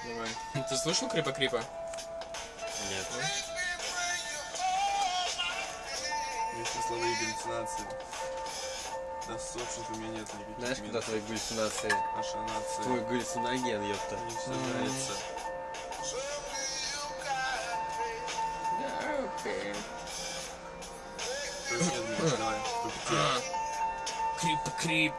Давай. Ты слышал Крипа? Нет. Если слова и галлюцинации. Да, собственно, у меня нет никаких. Знаешь, куда твои галлюцинации? Наша нация. Твой галлюциноген, ёпта. Мне все нравится. Короче, нет, Миш, давай. Крип.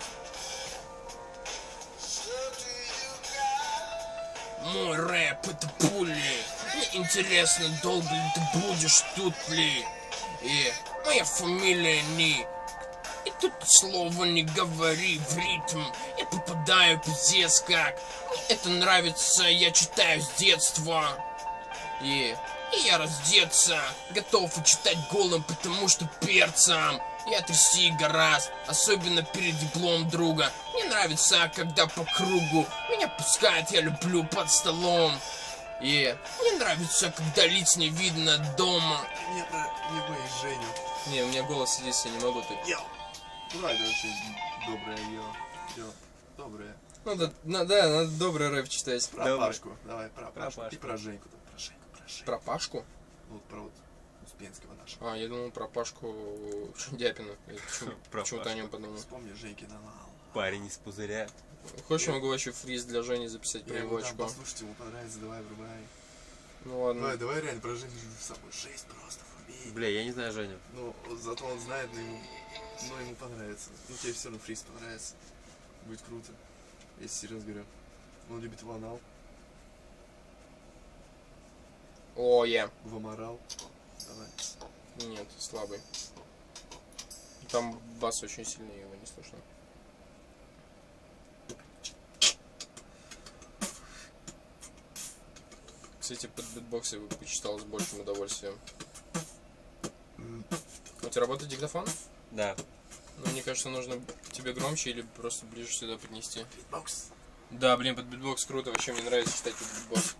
Мой рэп это пули. Мне интересно, долго ли ты будешь тут ли? И моя фамилия Ни. И тут слова не говори в ритм. Я попадаю пиздец как. Мне это нравится, я читаю с детства. И я раздеться готов и читать голым, потому что перцем я трясти гораздо, особенно перед диплом друга. Мне нравится, когда по кругу меня пускают, я люблю под столом. И мне нравится, когда лиц не видно дома. Не боись Женю. Не, у меня голос здесь, я не могу тут. Йо. Ну, это очень доброе йо. Доброе. Надо добрый рэп читать. Про Пашку. Давай, про Пашку. И про Женьку. Про Пашку? Вот про вот Успенского нашего. Я думал про Пашку Шундяпина. Почему-то о нем подумал. Вспомни Женькина Лал. Парень из пузыря. Хочешь, я могу вообще фриз для Жени записать про его очко? Послушайте, ему понравится, давай, врубай. Ну ладно. Давай реально про Женю с собой. Жесть просто, вруби. Бля, я не знаю Женю. Ну, зато он знает, но ему понравится. Ну, тебе все равно фриз понравится. Будет круто. Если серьезно говорю. Он любит его анал. О, я. Ваморал. Давай. Нет, слабый. Там бас очень сильный, его не слышно. Кстати, под битбокс я бы почитал с большим удовольствием. У тебя работает диктофон? Да. Ну, мне кажется, нужно тебе громче или просто ближе сюда поднести. Битбокс. Да, блин, под битбокс круто, вообще мне нравится читать под битбокс.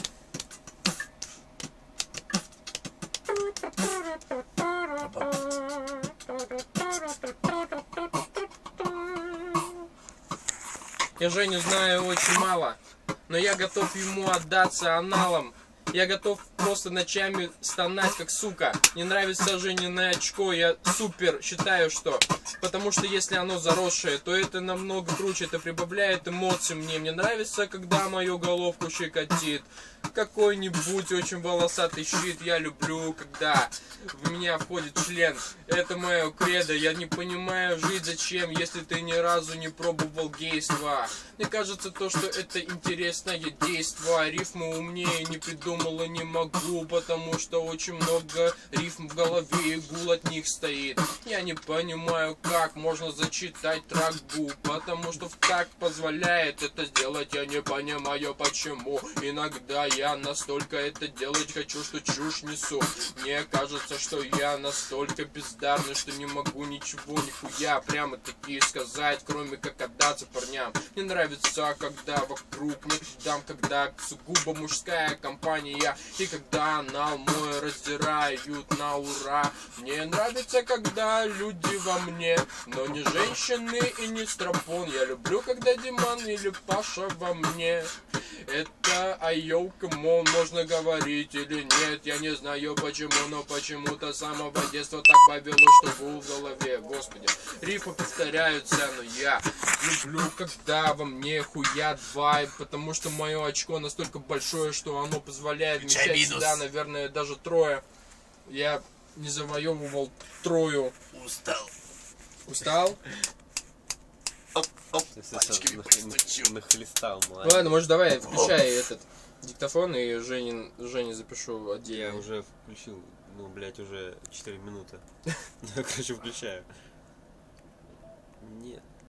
Я Женю знаю очень мало, но я готов ему отдаться аналом. Я готов просто ночами стонать, как сука. Не нравится Женино очко, я супер считаю, что... Потому что если оно заросшее, то это намного круче, это прибавляет эмоций мне. Мне нравится, когда мою головку щекотит какой-нибудь очень волосатый щит. Я люблю, когда в меня входит член. Это мое кредо, я не понимаю жить зачем, если ты ни разу не пробовал гейства. Мне кажется, то, что это интересное действо. Рифмы умнее не придумала, не могу, потому что очень много рифм в голове и гул от них стоит. Я не понимаю, как можно зачитать трак губ, потому что в такт позволяет это сделать. Я не понимаю, почему иногда я настолько это делать хочу, что чушь несу. Мне кажется, что я настолько бездарный, что не могу ничего, нихуя прямо-таки сказать, кроме как отдаться парням. Мне нравится, когда вокруг нет дам, когда сугубо мужская компания, и когда анал мой раздирают на ура. Мне нравится, когда люди во мне, но не женщины и не стропон. Я люблю, когда Диман или Паша во мне. Это айоу, камон, можно говорить или нет, я не знаю почему, но почему-то с самого детства так повелось, что гул в голове, господи. Рифы повторяются, но я люблю, когда во мне хуят вайб, потому что мое очко настолько большое, что оно позволяет вмещать сюда, наверное, даже трое. Я не завоевывал трою. Устал? Нахлестал, молодец. Ладно, может давай включай этот диктофон и Жене запишу отдельно. Я уже включил, ну, блять, уже 4 минуты. Короче, включаю. Нет.